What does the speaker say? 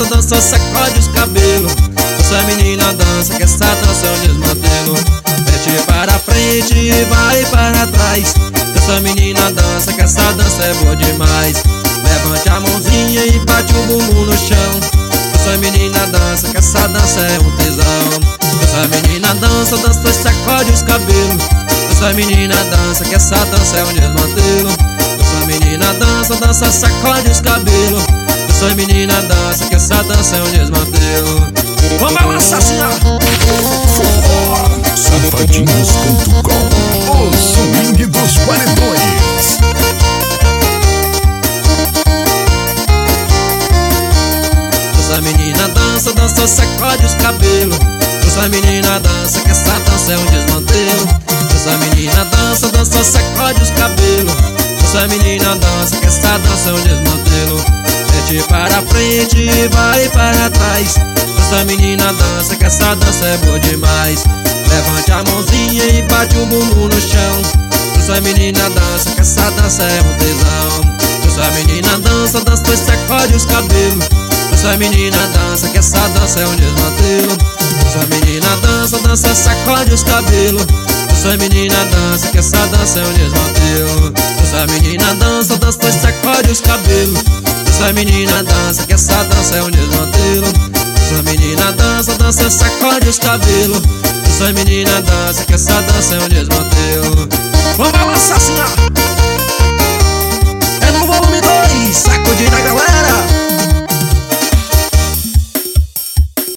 dança, sacode os cabelos. Essa menina dança, que essa dança é um desmantelo. Mete para frente e vai para trás. Essa menina dança, que essa dança é boa demais. Levante a mãozinha e bate o bumbum no chão. Essa menina dança, que essa dança é um tesão. Essa menina dança, dança e sacode os cabelos. Essa menina dança, que essa dança é um desmantelo. Essa menina dança, dança, sacode os cabelos. Essa menina dança, que essa dança é um desmantelo. Vamos balançar assim, ó. Safadinhos.com, o swing dos paredões. Essa menina dança, dança, sacode os cabelos. Essa menina dança, que essa dança é um desmantelo. Essa menina dança, dança, sacode os cabelos. Essa menina dança, que essa dança é um desmantelo. Mete para frente e vai para trás. Essa menina dança, que essa dança é boa demais. Levante a mãozinha e bate o bumbum no chão. Essa menina dança, que essa dança é um tesão. Essa menina dança, dança e sacode os cabelos. Essa menina dança, que essa dança é um desmantelo. Essa menina dança, dança, sacode os cabelos. Essa menina dança, que essa dança é um desmantelo. Essa menina dança, dança e sacode os cabelos. Essa menina dança, que essa dança é um desmantelo. Essa menina dança, dança, sacode os cabelos. Essa menina dança, que essa dança é um desmantelo.